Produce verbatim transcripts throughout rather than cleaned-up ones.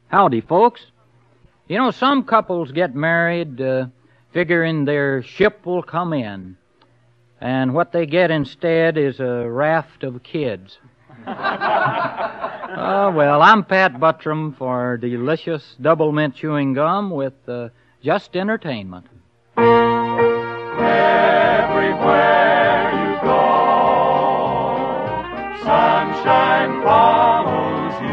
Howdy, folks. You know, some couples get married uh, figuring their ship will come in, and what they get instead is a raft of kids. Oh, well, I'm Pat Buttram for delicious double mint chewing gum with uh, just entertainment. Everywhere you go, sunshine follows you.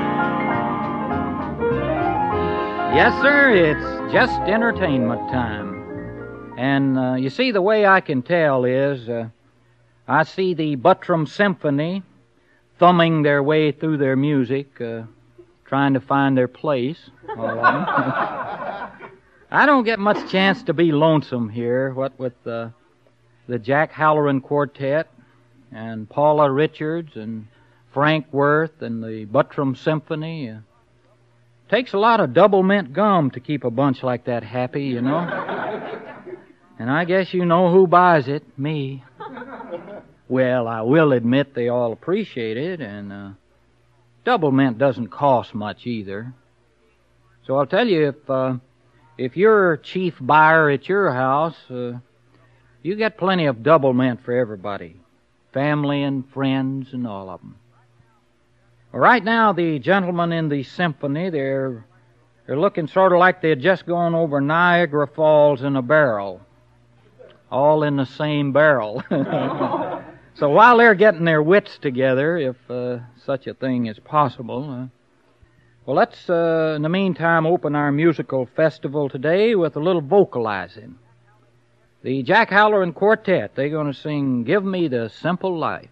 Yes, sir, it's just entertainment time. And uh, you see, the way I can tell is uh, I see the Buttram Symphony thumbing their way through their music, uh, trying to find their place. All of them. I don't get much chance to be lonesome here, what with uh, the Jack Halloran Quartet and Paula Richards and Frank Worth and the Buttram Symphony. Uh, takes a lot of double mint gum to keep a bunch like that happy, you know. And I guess you know who buys it, me. Well, I will admit they all appreciate it, and uh, double mint doesn't cost much either. So I'll tell you, if uh, if you're chief buyer at your house, uh, you get plenty of double mint for everybody, family and friends and all of them. Well, right now, the gentlemen in the symphony, they're they're looking sort of like they had just gone over Niagara Falls in a barrel, all in the same barrel. So while they're getting their wits together, if uh, such a thing is possible, uh, well, let's, uh, in the meantime, open our musical festival today with a little vocalizing. The Jack Halloran Quartet, they're going to sing Give Me the Simple Life.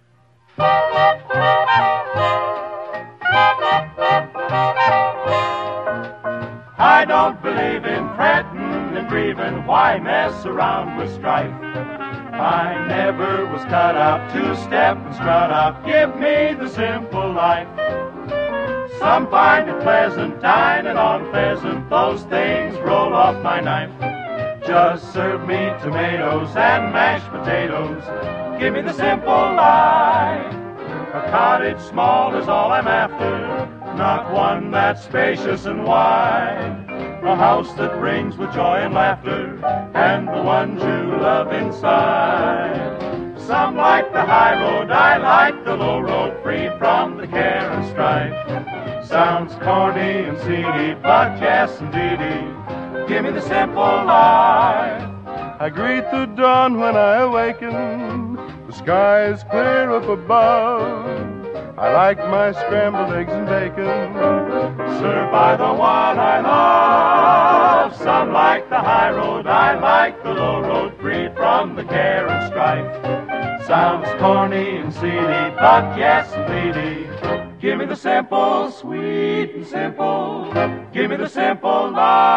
I don't believe in fretting and grieving, why mess around with strife? I never was cut out to step and strut out, give me the simple life. Some find it pleasant, dining on pheasant, those things roll off my knife. Just serve me tomatoes and mashed potatoes, give me the simple life. A cottage small is all I'm after, not one that's spacious and wide. A house that rings with joy and laughter, and the ones you love inside. Some like the high road, I like the low road, free from the care and strife. Sounds corny and seedy, but yes indeedy, give me the simple life. I greet the dawn when I awaken, the sky is clear up above. I like my scrambled eggs and bacon, served by the one I love. Some like the high road, I like the low road, free from the care and strife. Sounds corny and seedy, but yes indeedy, give me the simple, sweet and simple, give me the simple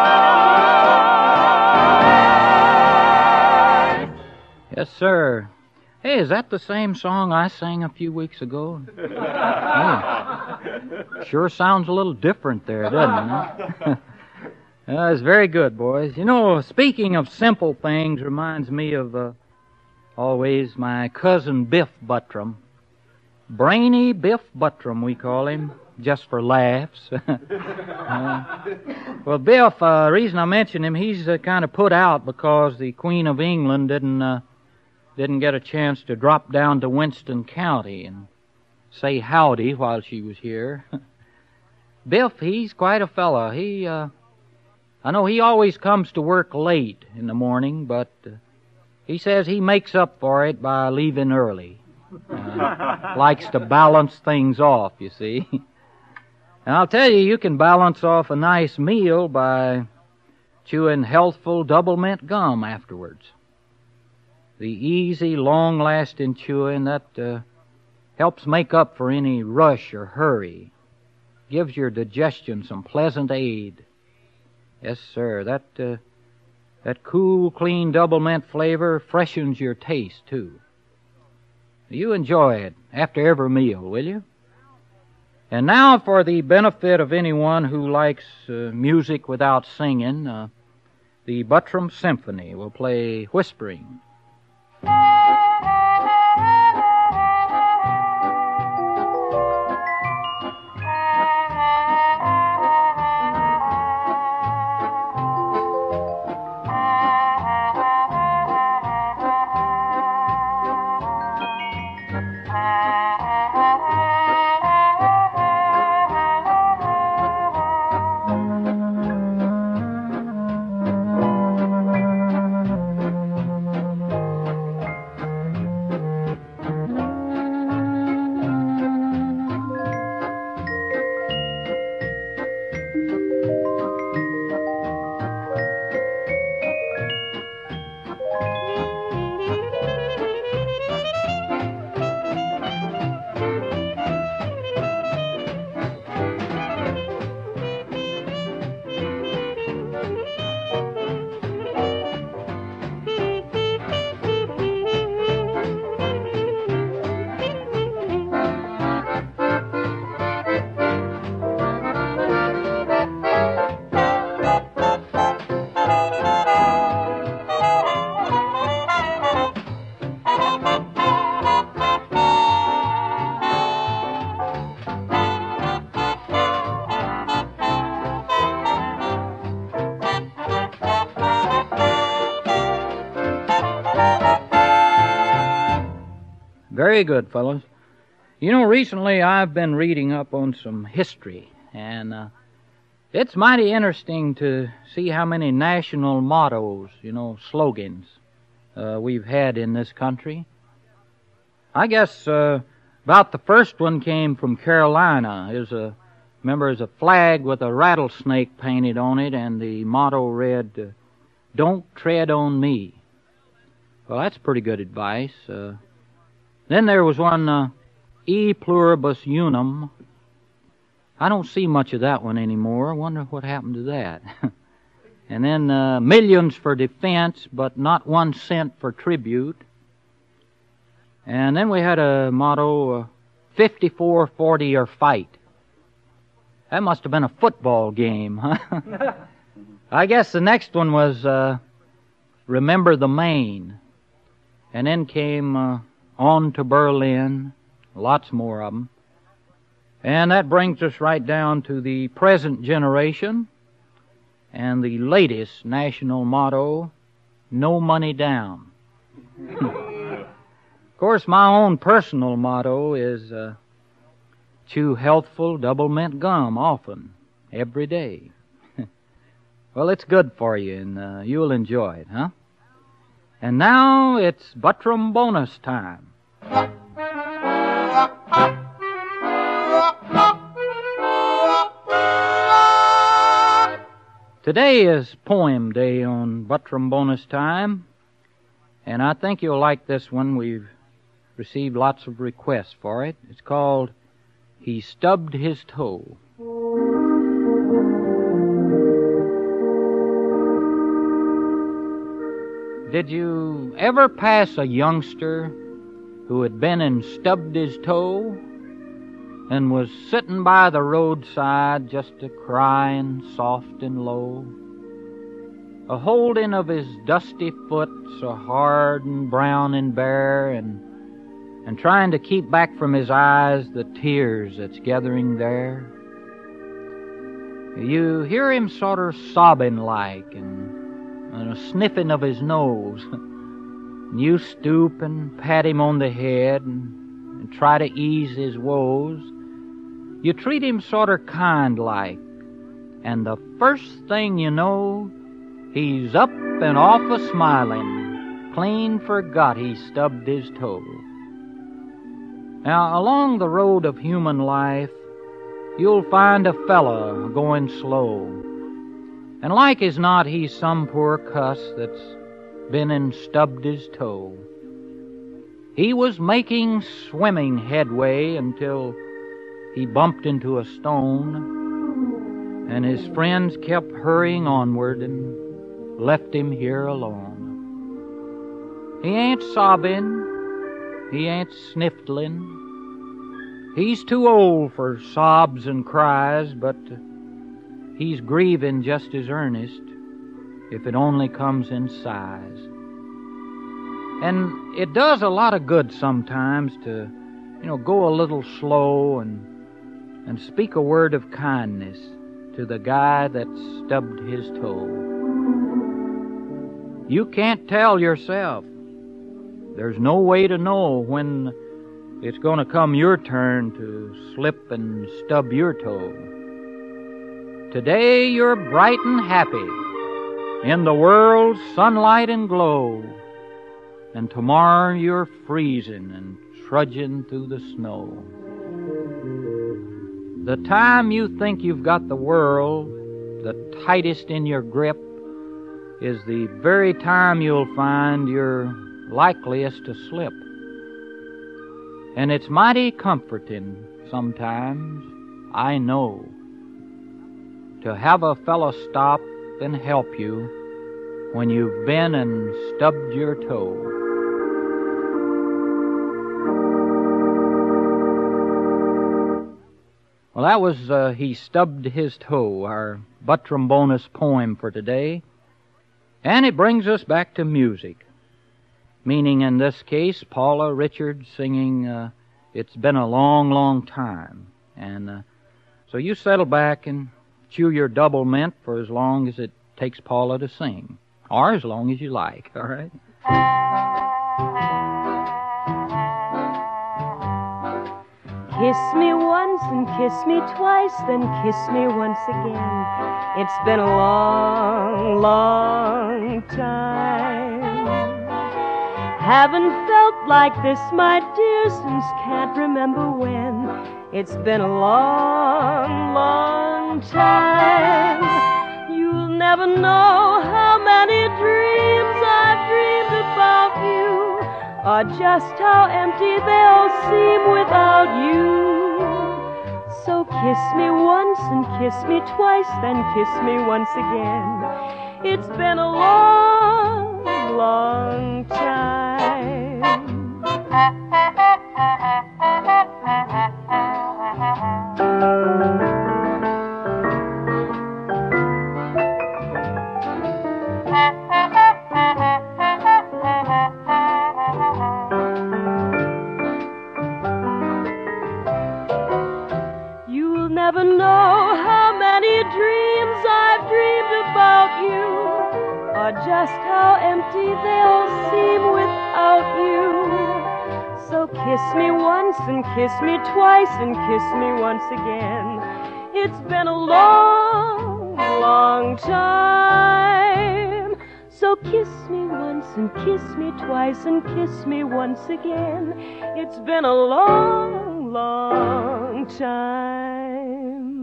life. Yes, sir. Hey, is that the same song I sang a few weeks ago? Hey, sure sounds a little different there, doesn't it? uh, it's very good, boys. You know, speaking of simple things reminds me of uh, always my cousin Biff Buttram. Brainy Biff Buttram, we call him, just for laughs. uh, well, Biff, uh, the reason I mention him, he's uh, kind of put out because the Queen of England didn't... Uh, didn't get a chance to drop down to Winston County and say howdy while she was here. Biff, he's quite a fella. He, uh, I know he always comes to work late in the morning, but uh, he says he makes up for it by leaving early. Uh, likes to balance things off, you see. And I'll tell you, you can balance off a nice meal by chewing healthful double mint gum afterwards. The easy, long-lasting chewing, that uh, helps make up for any rush or hurry. Gives your digestion some pleasant aid. Yes, sir, that uh, that cool, clean double mint flavor freshens your taste, too. You enjoy it after every meal, will you? And now, for the benefit of anyone who likes uh, music without singing, uh, the Buttram Symphony will play Whispering. Very good, fellows. You know, recently I've been reading up on some history, and uh, it's mighty interesting to see how many national mottos, you know, slogans, uh, we've had in this country. I guess uh, about the first one came from Carolina. It was a, remember, it was a flag with a rattlesnake painted on it, and the motto read, uh, "Don't tread on me." Well, that's pretty good advice. Uh, then there was one, uh, "E pluribus unum." I don't see much of that one anymore. I wonder what happened to that. And then uh, "Millions for defense, but not one cent for tribute." And then we had a motto, uh, fifty-four forty or fight. That must have been a football game, huh? I guess the next one was uh, "Remember the Maine." And then came uh, "On to Berlin," lots more of them. And that brings us right down to the present generation and the latest national motto, "No money down." Of course, my own personal motto is uh, chew healthful double mint gum often, every day. Well, it's good for you, and uh, you'll enjoy it, huh? And now it's Buttram bonus time. Today is Poem Day on Buttram bonus time, and I think you'll like this one. We've received lots of requests for it. It's called "He Stubbed His Toe." Did you ever pass a youngster who had been and stubbed his toe and was sitting by the roadside just a-crying soft and low, a-holding of his dusty foot so hard and brown and bare, and and trying to keep back from his eyes the tears that's gathering there? You hear him sort of sobbing like, and and a sniffing of his nose. And you stoop and pat him on the head and, and try to ease his woes. You treat him sort of kind like, and the first thing you know, he's up and off a-smiling, clean forgot he stubbed his toe. Now, along the road of human life, you'll find a fella going slow. And like as not, he's some poor cuss that's been and stubbed his toe. He was making swimming headway until he bumped into a stone, and his friends kept hurrying onward and left him here alone. He ain't sobbing, he ain't sniffling. He's too old for sobs and cries, but he's grieving just as earnest, if it only comes in sighs. And it does a lot of good sometimes to, you know, go a little slow and and speak a word of kindness to the guy that stubbed his toe. You can't tell yourself. There's no way to know when it's going to come your turn to slip and stub your toe. Today you're bright and happy in the world's sunlight and glow, and tomorrow you're freezing and trudging through the snow. The time you think you've got the world the tightest in your grip is the very time you'll find you're likeliest to slip. And it's mighty comforting sometimes, I know, to have a fellow stop and help you when you've been and stubbed your toe. Well, that was uh, He Stubbed His Toe, our Buttram bonus poem for today. And it brings us back to music, meaning in this case Paula Richards singing uh, It's Been a Long, Long Time. And uh, so you settle back and chew your double mint for as long as it takes Paula to sing, or as long as you like, all right? kiss me once and kiss me twice, then kiss me once again. It's been a long, long time. Haven't felt like this, my dear, since can't remember when. It's been a long, long time. You'll never know how many dreams I've dreamed about you, or just how empty they'll seem without you. So kiss me once and kiss me twice, then kiss me once again. It's been a long, long time. You'll never know how many dreams I've dreamed about you, or just how empty they'll seem without you. So kiss me once and kiss me twice and kiss me once again. It's been a long, long time. So kiss me once and kiss me twice and kiss me once again. It's been a long, long time.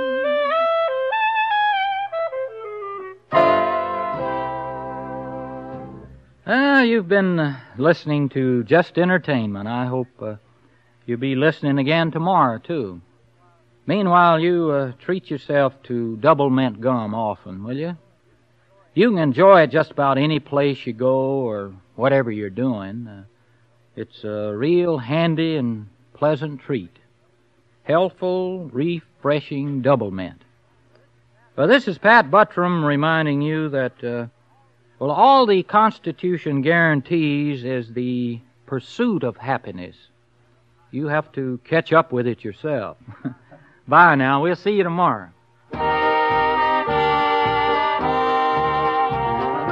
Ah, you've been uh, listening to Just Entertainment. I hope uh, you'll be listening again tomorrow, too. Meanwhile, you uh, treat yourself to double mint gum often, will you? You can enjoy it just about any place you go or whatever you're doing. Uh, it's a real handy and pleasant treat. Healthful, refreshing double mint. Well, this is Pat Buttram reminding you that, uh, well, all the Constitution guarantees is the pursuit of happiness. You have to catch up with it yourself. Bye now. We'll see you tomorrow.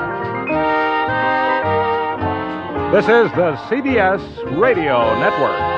This is the C B S Radio Network.